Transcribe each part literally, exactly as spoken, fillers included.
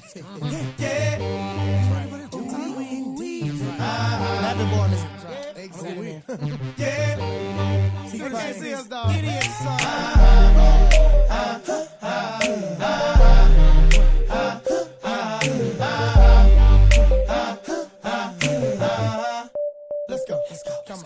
Yeah. Not the boy on this track. Exactly. Yeah. See, You you can't see us, dog. Idiot song. Let's go. Let's go. Come on.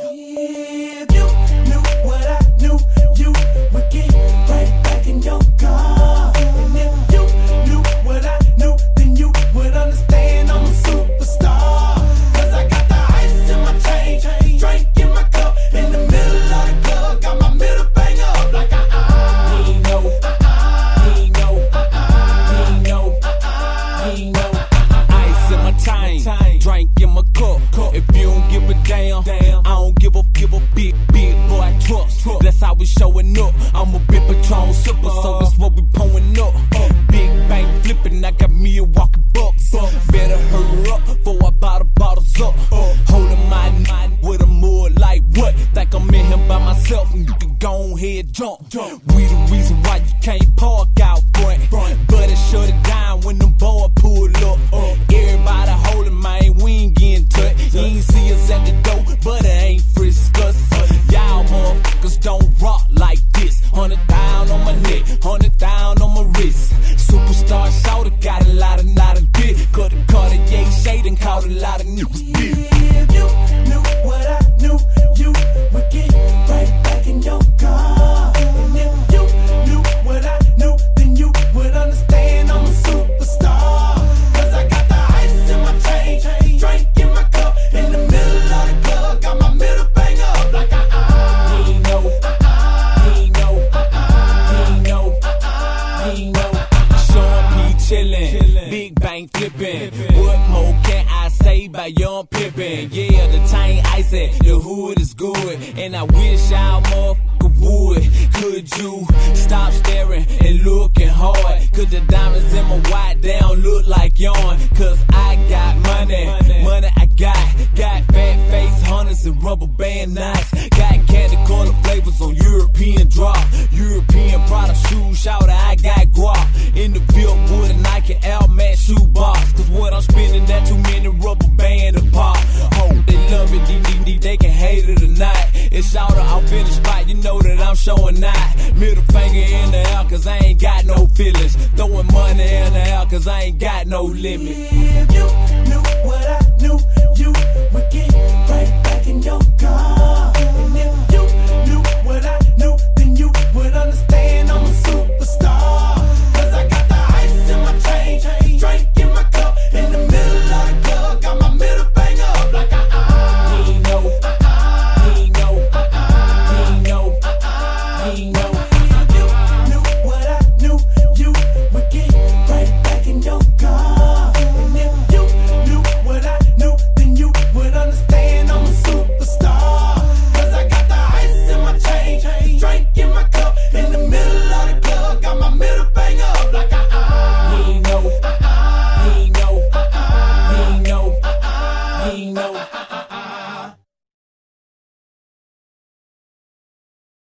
If you knew what I knew, you would get right back in your car. And if you knew what I knew, then you would understand I'm a superstar. Cause I got the ice in my chain, drink in my cup, in the middle of the club, got my middle finger up like uh uh. He know, uh uh. He know, uh uh. He know, uh uh. He know. Ice in my chain, drink in my cup. If you don't give a damn, I don't give a give a big big boy trust. That's how we showing up. I'm a big Patron sipper, so that's what we pulling up. Big bang flipping, I got me a walking bucks. Better hurry up before I buy the bottles up. Holding my mind with a mud like what? Think I'm in here by myself and you can go ahead jump. We the reason why you can't park out front, but it shut it down when the boy pull up. Everybody holding mine, we ain't getting touched. You ain't see us at the door, but it ain't frisk us. Y'all motherfuckers don't rock like this. Hundred down on my neck, hundred down on my wrist. Superstar shouter got a lot of lot of dick. Cut the Cartier shade and caught a lot of niggas dick. If you knew what I knew, you would get right back in your car. And if you knew what I knew, then you would understand I'm a superstar. Cause I got the ice in my chain, drink in my cup, in the middle of the club, got my middle finger up like uh uh. He know, uh uh. He know, uh uh. He know, uh uh. He know. Sean P chillin', big bang flippin'. What more can I say about young pimpin'? Yeah, the chain icy, the hood is good, and I wish y'all motherfucker would. Could you stop staring and looking hard? Cause the diamonds in my white, they don't look like yarn. Cause I got money, money I got. Got fat face hunters and rubber band knots. Got candy color flavors on European drop. European product shoes, shout out I got guap. In the field with a Nike Air Max shoe box. Cause what I'm spending, that too many rubber band to pop. Oh, they love it, D D D, they can hate it or not. It's shout out, I'm in the spot, you know that I'm showing out. Middle finger in the air, cause I ain't got no feelings. Throwing money in the air, cause I ain't got no limit. If you knew what I knew,